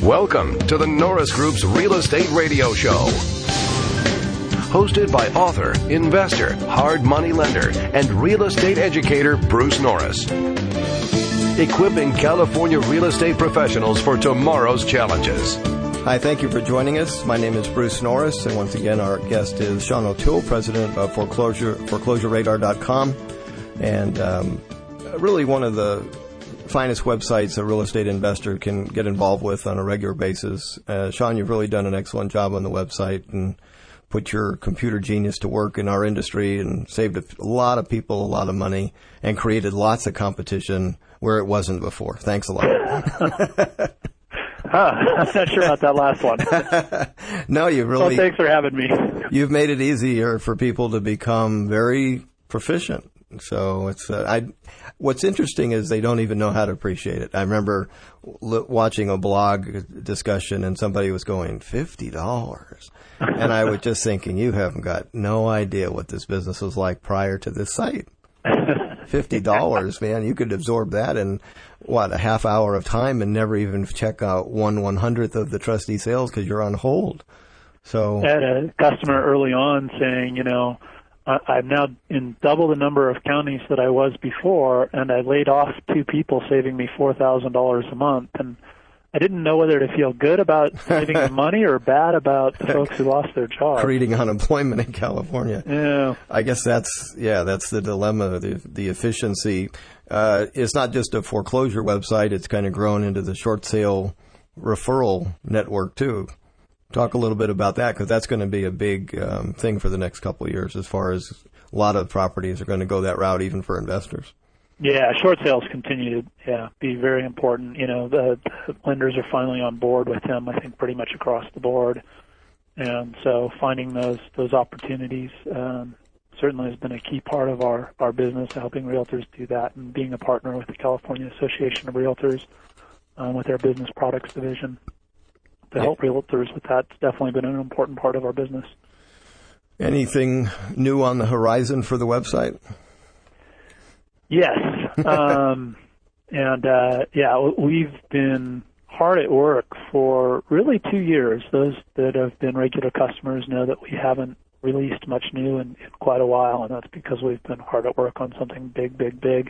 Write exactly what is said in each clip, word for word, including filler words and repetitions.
Welcome to the Norris Group's Real Estate Radio Show. Hosted by author, investor, hard money lender, and real estate educator Bruce Norris. Equipping California real estate professionals for tomorrow's challenges. Hi, thank you for joining us. My name is Bruce Norris, and once again, our guest is Sean O'Toole, president of Foreclosure, foreclosure radar dot com, and um, really one of the finest websites a real estate investor can get involved with on a regular basis. Uh, Sean, you've really done an excellent job on the website and put your computer genius to work in our industry and saved a lot of people a lot of money and created lots of competition where it wasn't before. Thanks a lot. Huh, I'm not sure about that last one. No, you really... Well, thanks for having me. You've made it easier for people to become very proficient. So it's uh, I. What's interesting is they don't even know how to appreciate it. I remember l- watching a blog discussion and somebody was going fifty dollars, and I was just thinking, you haven't got no idea what this business was like prior to this site. Fifty dollars, man, you could absorb that in what a half hour of time and never even check out one one hundredth of the trustee sales because you're on hold. So I had a customer early on saying, you know, I'm now in double the number of counties that I was before, and I laid off two people, saving me four thousand dollars a month. And I didn't know whether to feel good about saving the money or bad about the folks who lost their jobs. Creating unemployment in California. Yeah. I guess that's, yeah, that's the dilemma, the, the efficiency. Uh, it's not just a foreclosure website. It's kind of grown into the short sale referral network, too. Talk a little bit about that, because that's going to be a big um, thing for the next couple of years as far as a lot of properties are going to go that route, even for investors. Yeah, short sales continue to yeah, be very important. You know, the, the lenders are finally on board with them, I think, pretty much across the board. And so finding those those opportunities um, certainly has been a key part of our, our business, helping realtors do that, and being a partner with the California Association of Realtors um, with their business products division. To help realtors with that's definitely been an important part of our business. Anything new on the horizon for the website? Yes. um, and, uh, yeah, we've been hard at work for really two years. Those that have been regular customers know that we haven't released much new in, in quite a while, and that's because we've been hard at work on something big, big, big.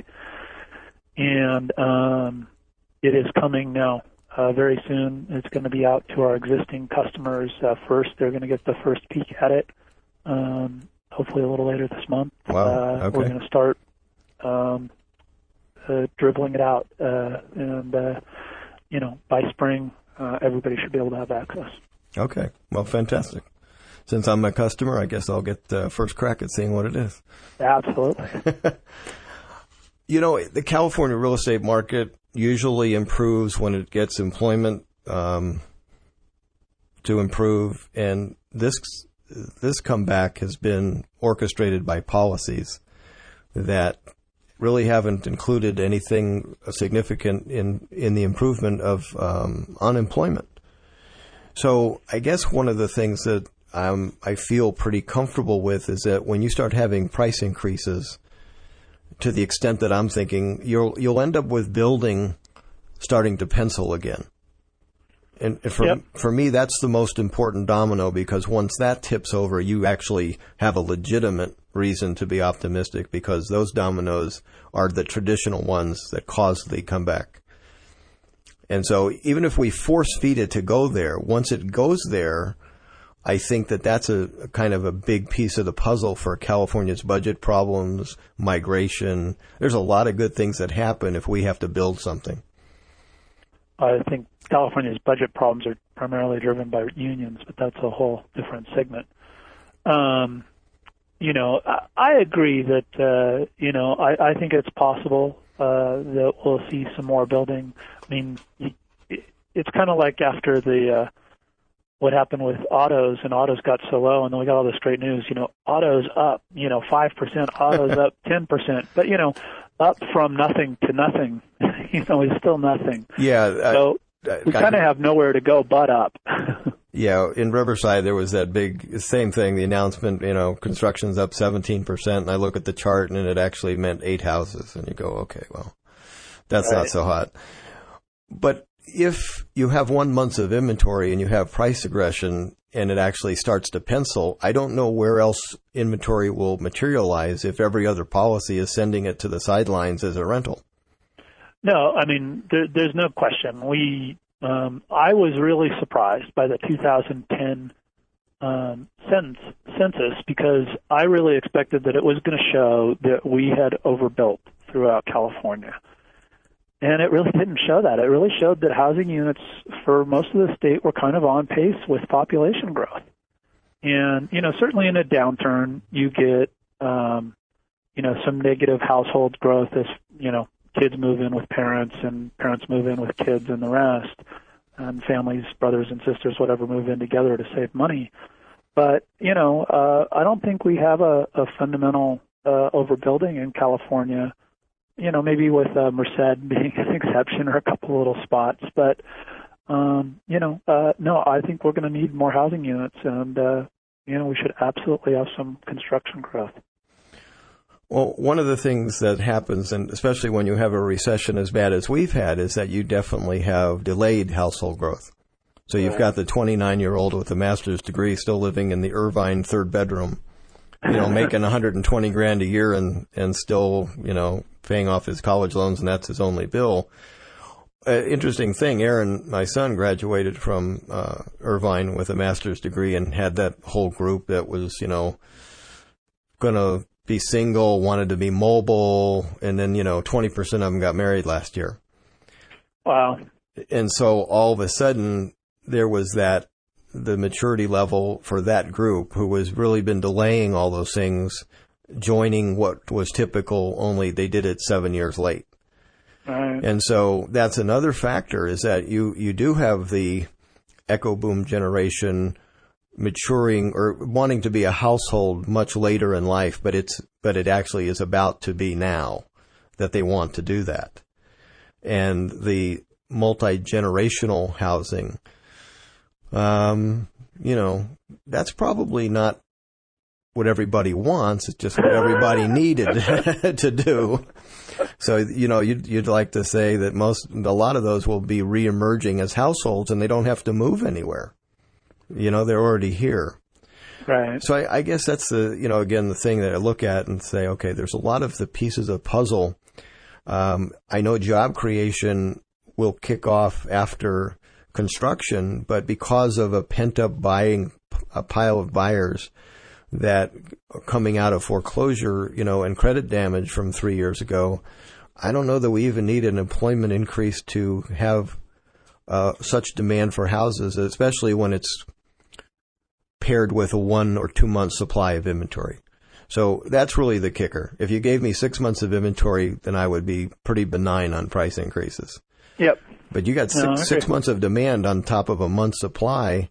And um, it is coming now. Uh, very soon, it's going to be out to our existing customers uh, first. They're going to get the first peek at it, um, hopefully a little later this month. Wow. Uh, okay. We're going to start um, uh, dribbling it out, uh, and, uh, you know, by spring, uh, everybody should be able to have access. Okay. Well, fantastic. Since I'm a customer, I guess I'll get uh, first crack at seeing what it is. Absolutely. You know, the California real estate market usually improves when it gets employment um, to improve, and this this comeback has been orchestrated by policies that really haven't included anything significant in in the improvement of um, unemployment. So I guess one of the things that um, I feel pretty comfortable with is that when you start having price increases, to the extent that I'm thinking, you'll you'll end up with building starting to pencil again. And for yep. for me, that's the most important domino, because once that tips over, you actually have a legitimate reason to be optimistic, because those dominoes are the traditional ones that cause the comeback. And so even if we force feed it to go there, once it goes there, I think that that's a, a kind of a big piece of the puzzle for California's budget problems, migration. There's a lot of good things that happen if we have to build something. I think California's budget problems are primarily driven by unions, but that's a whole different segment. Um, you know, I, I agree that, uh, you know, I, I think it's possible uh, that we'll see some more building. I mean, it, it's kind of like after the... Uh, what happened with autos, and autos got so low, and then we got all this great news, you know, autos up, you know, five percent, autos up ten percent, but, you know, up from nothing to nothing, you know, is still nothing. Yeah. Uh, so we kind of have nowhere to go but up. Yeah, in Riverside, there was that big, same thing, the announcement, you know, construction's up seventeen percent, and I look at the chart, and it actually meant eight houses, and you go, okay, well, that's right. Not so hot. But if you have one month of inventory and you have price aggression and it actually starts to pencil, I don't know where else inventory will materialize if every other policy is sending it to the sidelines as a rental. No, I mean, there, there's no question. We, um, I was really surprised by the two thousand ten um, census because I really expected that it was going to show that we had overbuilt throughout California. And it really didn't show that. It really showed that housing units for most of the state were kind of on pace with population growth. And, you know, certainly in a downturn, you get, um, you know, some negative household growth as, you know, kids move in with parents and parents move in with kids and the rest, and families, brothers and sisters, whatever, move in together to save money. But, you know, uh, I don't think we have a, a fundamental uh, overbuilding in California. You know, maybe with uh, Merced being an exception or a couple of little spots. But, um, you know, uh, no, I think we're going to need more housing units. And, uh, you know, we should absolutely have some construction growth. Well, one of the things that happens, and especially when you have a recession as bad as we've had, is that you definitely have delayed household growth. So you've got the twenty-nine-year-old with a master's degree still living in the Irvine third bedroom, you know, making one hundred twenty grand a year and, and still, you know, paying off his college loans, and that's his only bill. Uh, interesting thing, Aaron, my son, graduated from uh, Irvine with a master's degree and had that whole group that was, you know, going to be single, wanted to be mobile, and then, you know, twenty percent of them got married last year. Wow. And so all of a sudden, there was that, the maturity level for that group who has really been delaying all those things, joining what was typical, only they did it seven years late. Right. And so that's another factor, is that you, you do have the echo boom generation maturing or wanting to be a household much later in life, but it's, but it actually is about to be now that they want to do that. And the multi-generational housing, um, you know, that's probably not what everybody wants. It's just what everybody needed to do. So, you know, you'd, you'd like to say that most, a lot of those will be reemerging as households and they don't have to move anywhere. You know, they're already here. Right. So I, I guess that's the, you know, again, the thing that I look at and say, okay, there's a lot of the pieces of puzzle. Um, I know job creation will kick off after construction, but because of a pent-up buying, a pile of buyers that are coming out of foreclosure, you know, and credit damage from three years ago, I don't know that we even need an employment increase to have uh, such demand for houses, especially when it's paired with a one or two month supply of inventory. So that's really the kicker. If you gave me six months of inventory, then I would be pretty benign on price increases. Yep. But you got six, no, okay. six months of demand on top of a month's supply.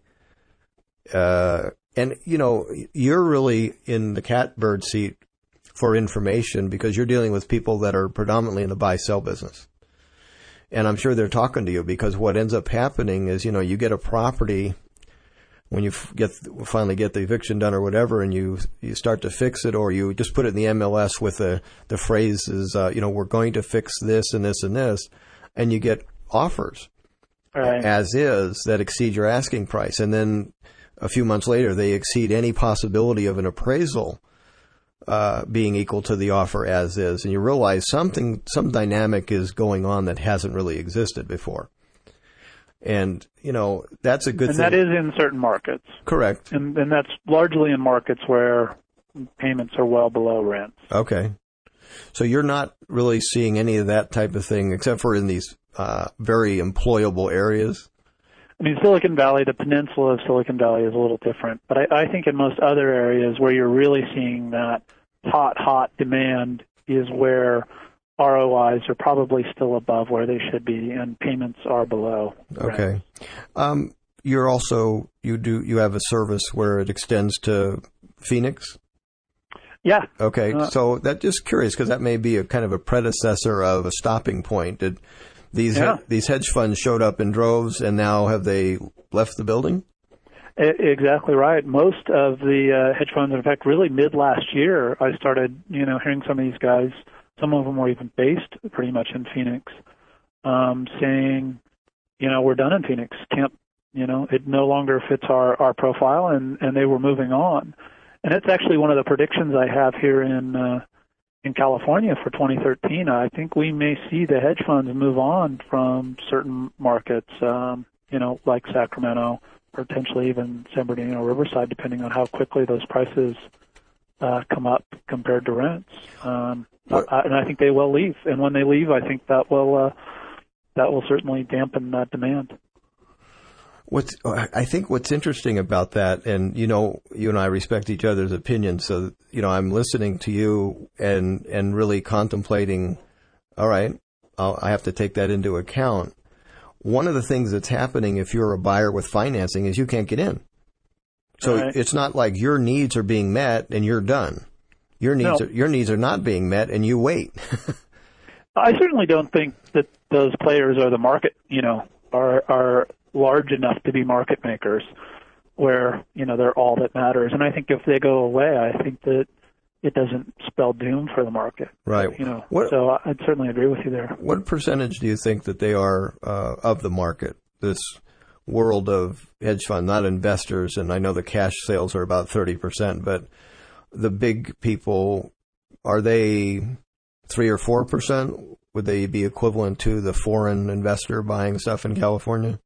Uh, and, you know, you're really in the catbird seat for information because you're dealing with people that are predominantly in the buy-sell business. And I'm sure they're talking to you because what ends up happening is, you know, you get a property when you get finally get the eviction done or whatever, and you you start to fix it, or you just put it in the M L S with the the phrases, uh, you know, we're going to fix this and this and this, and you get offers right. as is that exceed your asking price, and then a few months later they exceed any possibility of an appraisal uh, being equal to the offer as is, and you realize something, some dynamic is going on that hasn't really existed before. And, you know, that's a good and thing. And that is in certain markets. Correct. And, and that's largely in markets where payments are well below rent. Okay. So you're not really seeing any of that type of thing except for in these uh, very employable areas? I mean, Silicon Valley, the peninsula of Silicon Valley is a little different. But I, I think in most other areas where you're really seeing that hot, hot demand is where R O Is are probably still above where they should be, and payments are below. Okay. Um, you're also, you do, you have a service where it extends to Phoenix? Yeah. Okay. Uh, so that just curious, because that may be a kind of a predecessor of a stopping point. Did these, yeah. he, these hedge funds showed up in droves and now have they left the building? Exactly right. Most of the uh, hedge funds, in fact, really mid last year, I started, you know, hearing some of these guys. Some of them were even based pretty much in Phoenix, um, saying, you know, we're done in Phoenix. Can't, you know, it no longer fits our, our profile, and, and they were moving on. And it's actually one of the predictions I have here in uh, in California for twenty thirteen. I think we may see the hedge funds move on from certain markets, um, you know, like Sacramento, potentially even San Bernardino, Riverside, depending on how quickly those prices uh, come up compared to rents. Um, I, and I think they will leave. And when they leave, I think that will uh, that will certainly dampen that demand. What's I think what's interesting about that, and you know, you and I respect each other's opinions, so you know, I'm listening to you and and really contemplating. All right, I'll, I have to take that into account. One of the things that's happening if you're a buyer with financing is you can't get in. So right. It's not like your needs are being met and you're done. Your needs no. are your needs are not being met and you wait. I certainly don't think that those players are the market. You know, are are. large enough to be market makers where, you know, they're all that matters. And I think if they go away, I think that it doesn't spell doom for the market. Right. You know, what, so I'd certainly agree with you there. What percentage do you think that they are uh, of the market, this world of hedge fund, not investors? And I know the cash sales are about thirty percent, but the big people, are they three or four percent? Would they be equivalent to the foreign investor buying stuff in California?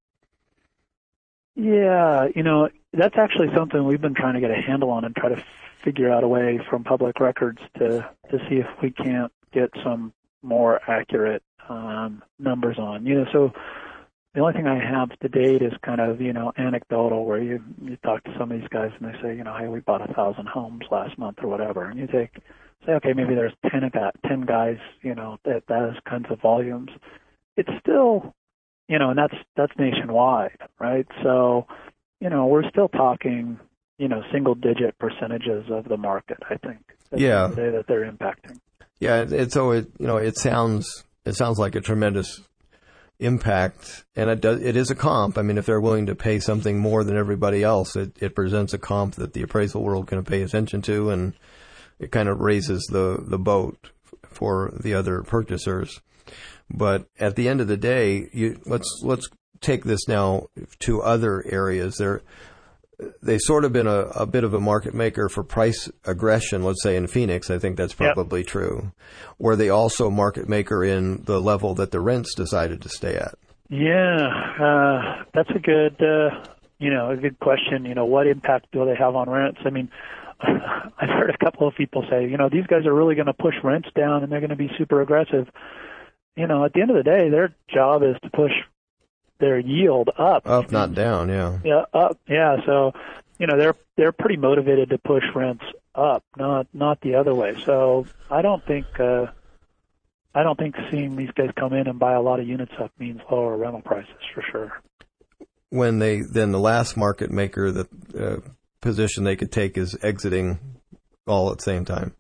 Yeah, you know, that's actually something we've been trying to get a handle on and try to figure out a way from public records to, to see if we can't get some more accurate um, numbers on. You know, so the only thing I have to date is kind of, you know, anecdotal, where you, you talk to some of these guys and they say, you know, hey, we bought a thousand homes last month or whatever. And you take, say, okay, maybe there's ten, ten guys, you know, that those kinds of volumes. It's still... You know, and that's that's nationwide, right? So, you know, we're still talking, you know, single-digit percentages of the market, I think. Yeah. The day that they're impacting. Yeah, it's so it you know it sounds it sounds like a tremendous impact, and it does it is a comp. I mean, if they're willing to pay something more than everybody else, it, it presents a comp that the appraisal world can pay attention to, and it kind of raises the the boat for the other purchasers. But at the end of the day, you, let's let's take this now to other areas. They're, they've sort of been a, a bit of a market maker for price aggression, let's say in Phoenix. I think that's probably yep. true. Were they also a market maker in the level that the rents decided to stay at? Yeah, uh, that's a good, uh, you know, a good question. You know, what impact do they have on rents? I mean, I've heard a couple of people say, you know, these guys are really going to push rents down and they're going to be super aggressive. You know, at the end of the day, their job is to push their yield up. Up, not down, yeah. Yeah, up, yeah. So, you know, they're they're pretty motivated to push rents up, not not the other way. So, I don't think uh, I don't think seeing these guys come in and buy a lot of units up means lower rental prices for sure. When they then the last market maker, the uh, position they could take is exiting all at the same time.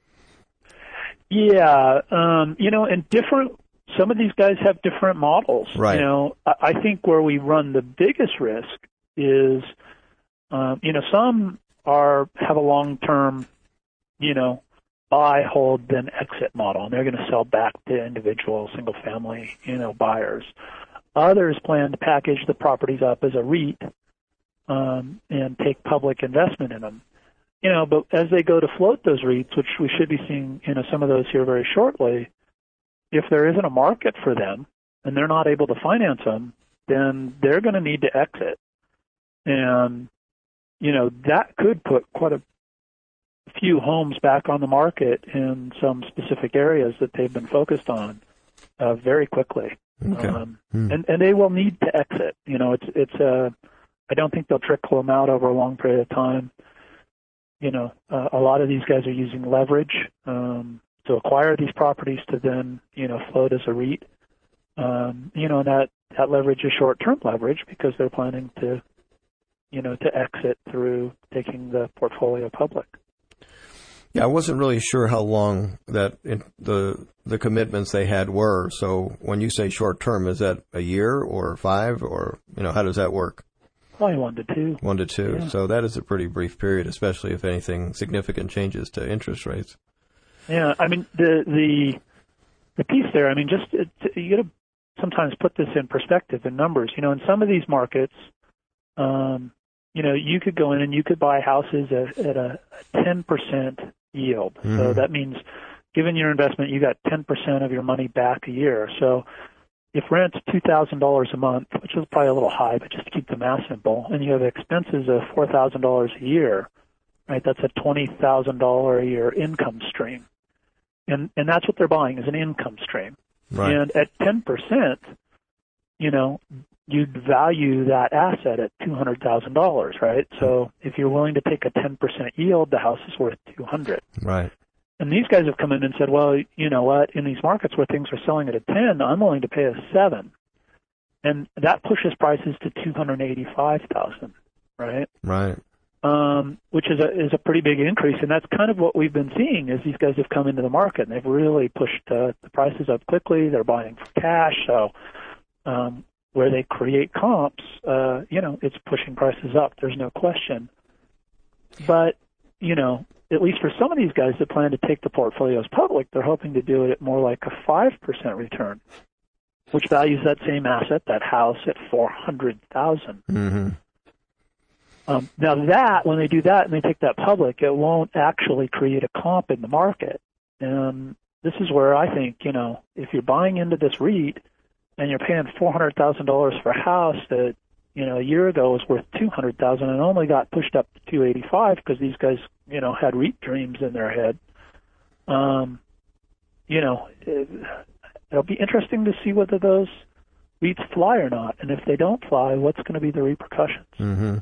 Yeah, um, you know, and different. Some of these guys have different models. Right. You know, I, I think where we run the biggest risk is, um, you know, some are have a long-term, you know, buy, hold, then exit model, and they're going to sell back to individual single-family, you know, buyers. Others plan to package the properties up as a REIT um, and take public investment in them. You know, but as they go to float those REITs, which we should be seeing, you know, some of those here very shortly, if there isn't a market for them and they're not able to finance them, then they're going to need to exit. And, you know, that could put quite a few homes back on the market in some specific areas that they've been focused on uh, very quickly. Okay. Um, hmm. and, and they will need to exit. You know, it's, it's uh, I don't think they'll trickle them out over a long period of time. You know, uh, a lot of these guys are using leverage um, to acquire these properties to then, you know, float as a REIT. Um, you know, and that, that leverage is short-term leverage because they're planning to, you know, to exit through taking the portfolio public. Yeah, I wasn't really sure how long that in, the the commitments they had were. So when you say short-term, is that a year or five or, you know, how does that work? Probably one to two. One to two. Yeah. So that is a pretty brief period, especially if anything significant changes to interest rates. Yeah, I mean, the the the piece there, I mean, just it, you got to sometimes put this in perspective in numbers. You know, in some of these markets, um, you know, you could go in and you could buy houses at, at a ten percent yield. Mm-hmm. So that means, given your investment, you got ten percent of your money back a year. So if rent's two thousand dollars a month, which is probably a little high, but just to keep the math simple, and you have expenses of four thousand dollars a year, right, that's a twenty thousand dollars a year income stream. And and that's what they're buying, is an income stream. Right. And at ten percent, you know, you'd value that asset at two hundred thousand dollars, right? So if you're willing to take a ten percent yield, the house is worth two hundred thousand dollars. Right. And these guys have come in and said, well, you know what, in these markets where things are selling at a ten, I'm willing to pay a seven. And that pushes prices to two hundred eighty-five thousand dollars, right? Right. Um, which is a is a pretty big increase, and that's kind of what we've been seeing as these guys have come into the market, and they've really pushed uh, the prices up quickly. They're buying for cash, so um, where they create comps, uh, you know, it's pushing prices up. There's no question. But, you know, at least for some of these guys that plan to take the portfolios public, they're hoping to do it at more like a five percent return, which values that same asset, that house, at four hundred thousand dollars. Mm-hmm. Um, now that, when they do that and they take that public, it won't actually create a comp in the market. And this is where I think, you know, if you're buying into this REIT and you're paying four hundred thousand dollars for a house that, you know, a year ago was worth two hundred thousand dollars and only got pushed up to two eighty-five because these guys, you know, had REIT dreams in their head, um, you know, it, it'll be interesting to see whether those REITs fly or not. And if they don't fly, what's going to be the repercussions? Mm-hmm.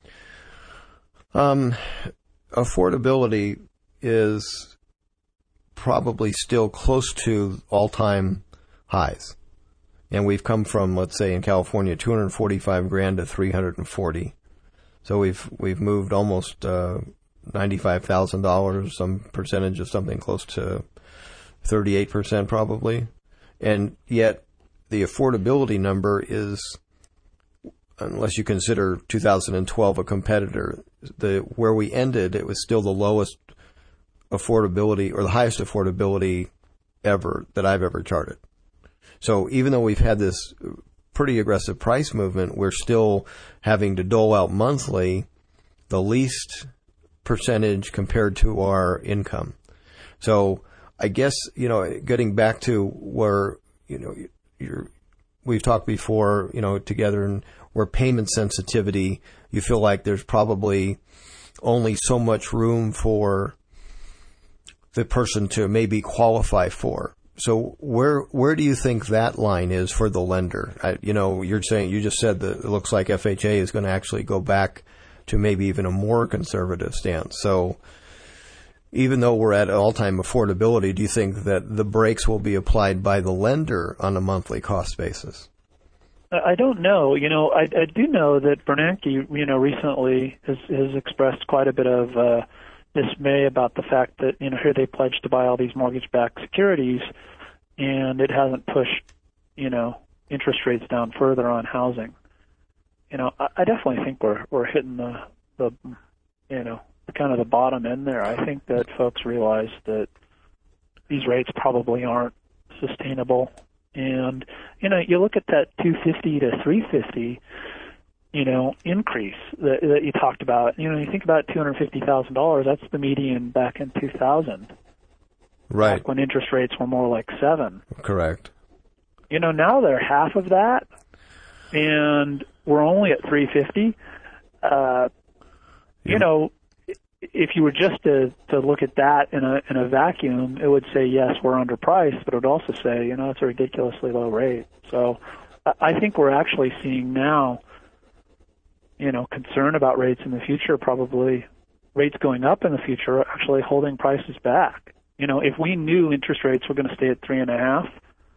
Um, affordability is probably still close to all-time highs. And we've come from, let's say, in California, two hundred forty-five grand to three hundred forty. So we've we've moved almost uh, ninety-five thousand dollars, some percentage of something close to thirty-eight percent probably. And yet the affordability number is, unless you consider two thousand twelve a competitor, the where we ended, it was still the lowest affordability or the highest affordability ever that I've ever charted. So even though we've had this pretty aggressive price movement, we're still having to dole out monthly the least percentage compared to our income. So I guess, you know, getting back to where, you know, you're, we've talked before, you know, together, and where payment sensitivity, you feel like there's probably only so much room for the person to maybe qualify for. So where where do you think that line is for the lender? I, you know, you're saying, you just said that it looks like F H A is going to actually go back to maybe even a more conservative stance. So even though we're at all-time affordability, do you think that the brakes will be applied by the lender on a monthly cost basis? I don't know. You know, I, I do know that Bernanke, you know, recently has, has expressed quite a bit of uh, dismay about the fact that, you know, here they pledged to buy all these mortgage-backed securities, and it hasn't pushed, you know, interest rates down further on housing. You know, I, I definitely think we're we're hitting the the, you know, kind of the bottom end there. I think that folks realize that these rates probably aren't sustainable. And, you know, you look at that two fifty to three fifty, you know, increase that, that you talked about. You know, you think about two hundred fifty thousand dollars, that's the median back in two thousand. Right. Back when interest rates were more like seven. Correct. You know, now they're half of that, and we're only at three fifty. Uh, yeah. You know, if you were just to, to look at that in a in a vacuum, it would say, yes, we're underpriced, but it would also say, you know, it's a ridiculously low rate. So I think we're actually seeing now, you know, concern about rates in the future, probably rates going up in the future, actually holding prices back. You know, if we knew interest rates were going to stay at three and a half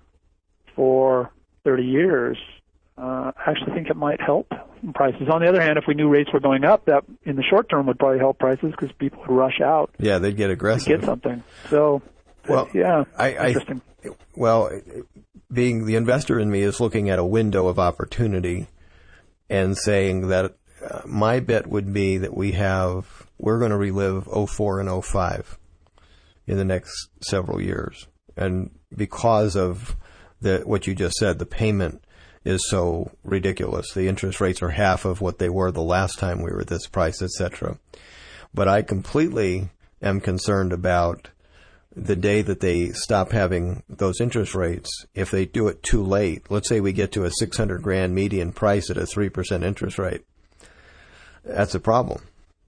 for thirty years, uh, I actually think it might help prices. On the other hand, if we knew rates were going up, that in the short term would probably help prices because people would rush out. Yeah, they'd get aggressive. To get something. So, well, yeah, I, interesting. I, well, being the investor in me is looking at a window of opportunity and saying that uh, my bet would be that we have, we're going to relive oh four and oh five in the next several years. And because of the, what you just said, the payment is so ridiculous. The interest rates are half of what they were the last time we were at this price, et cetera. But I completely am concerned about the day that they stop having those interest rates. If they do it too late, let's say we get to a six hundred grand median price at a three percent interest rate, that's a problem.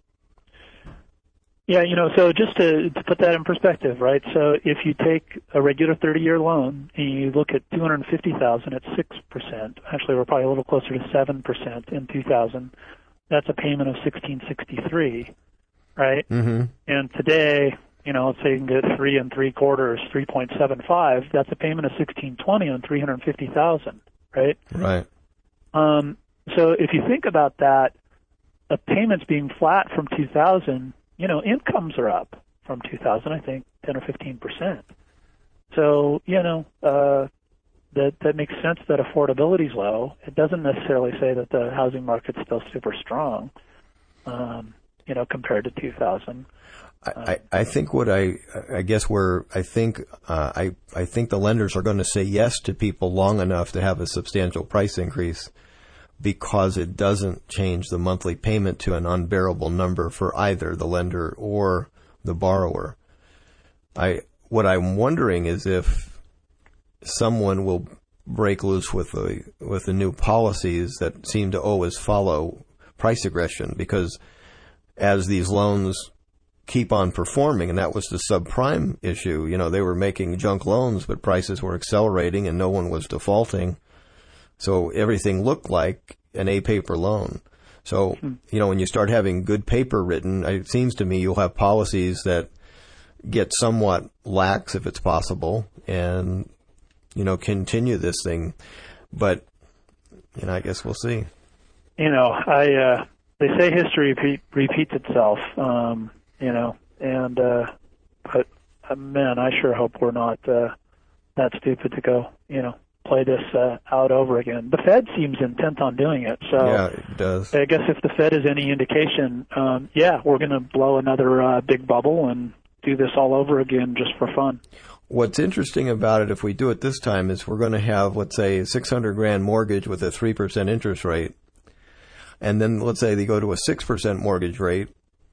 Yeah, you know, so just to, to put that in perspective, right? So if you take a regular thirty-year loan and you look at two hundred fifty thousand dollars at six percent, actually we're probably a little closer to seven percent in two thousand, that's a payment of sixteen sixty-three, right? Mm-hmm. And today, you know, let's say you can get three and three quarters, three point seven five, that's a payment of sixteen twenty on three hundred fifty thousand dollars, right? Right. Um, so if you think about that, a payments being flat from two thousand, you know, incomes are up from two thousand, I think, ten or fifteen percent. So, you know, uh, that that makes sense that affordability is low. It doesn't necessarily say that the housing market's still super strong, um, you know, compared to two thousand. I, I think what I, I guess where I think, uh, I, I think the lenders are going to say yes to people long enough to have a substantial price increase, because it doesn't change the monthly payment to an unbearable number for either the lender or the borrower. I, what I'm wondering is if someone will break loose with the, with the new policies that seem to always follow price aggression, because as these loans keep on performing, and that was the subprime issue, you know, they were making junk loans, but prices were accelerating and no one was defaulting. So everything looked like an A-paper loan. So, you know, when you start having good paper written, it seems to me you'll have policies that get somewhat lax if it's possible and, you know, continue this thing. But, you know, I guess we'll see. You know, I uh, they say history repeat, repeats itself, um, you know, and, uh, but, uh, man, I sure hope we're not uh, that stupid to go, you know, play this uh, out over again. The Fed seems intent on doing it. So yeah, it does. I guess if the Fed is any indication, um, yeah, we're going to blow another uh, big bubble and do this all over again just for fun. What's interesting about it, if we do it this time, is we're going to have, let's say, a six hundred grand mortgage with a three percent interest rate. And then let's say they go to a six percent mortgage rate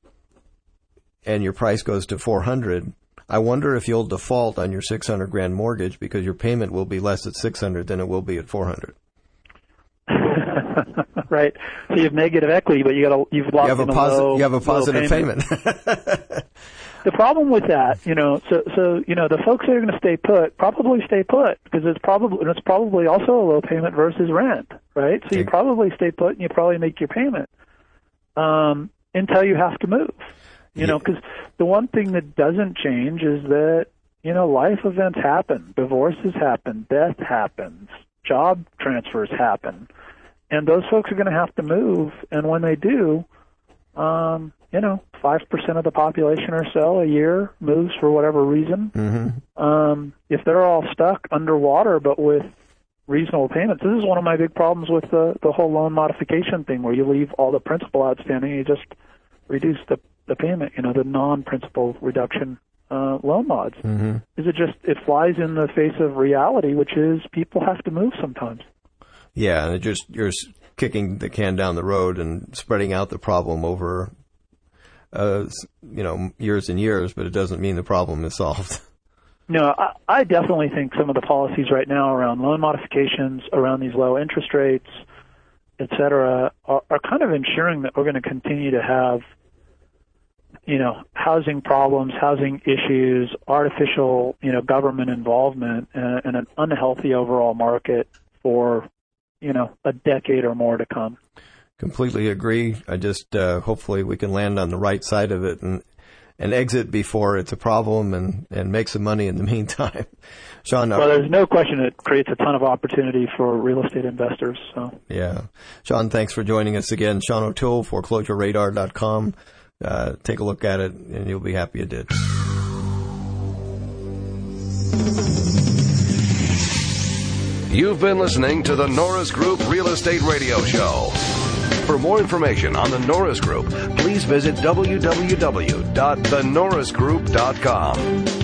and your price goes to four hundred. I wonder if you'll default on your six hundred grand mortgage because your payment will be less at six hundred than it will be at four hundred. Right. So you have negative equity, but you got you've lost you have a, a posi- low, you have a positive payment. payment. The problem with that, you know, so so you know, the folks that are going to stay put probably stay put because it's probably it's probably also a low payment versus rent, right? So you probably stay put and you probably make your payment um, until you have to move. You know, because the one thing that doesn't change is that, you know, life events happen, divorces happen, death happens, job transfers happen, and those folks are going to have to move. And when they do, um, you know, five percent of the population or so a year moves for whatever reason. Mm-hmm. Um, if they're all stuck underwater but with reasonable payments, this is one of my big problems with the, the whole loan modification thing where you leave all the principal outstanding and you just reduce the the payment, you know, the non-principal reduction uh, loan mods. Mm-hmm. Is it just, it flies in the face of reality, which is people have to move sometimes. Yeah, and it just, you're kicking the can down the road and spreading out the problem over, uh, you know, years and years, but it doesn't mean the problem is solved. No, I, I definitely think some of the policies right now around loan modifications, around these low interest rates, et cetera, are, are kind of ensuring that we're going to continue to have, you know, housing problems, housing issues, artificial, you know, government involvement, and, and an unhealthy overall market for, you know, a decade or more to come. Completely agree. I just, uh, hopefully we can land on the right side of it and, and exit before it's a problem and, and make some money in the meantime. Sean. Well, there's no question it creates a ton of opportunity for real estate investors. So. Yeah. Sean, thanks for joining us again. Sean O'Toole, foreclosure radar dot com. Uh, take a look at it, and you'll be happy you did. You've been listening to the Norris Group Real Estate Radio Show. For more information on the Norris Group, please visit w w w dot the norris group dot com.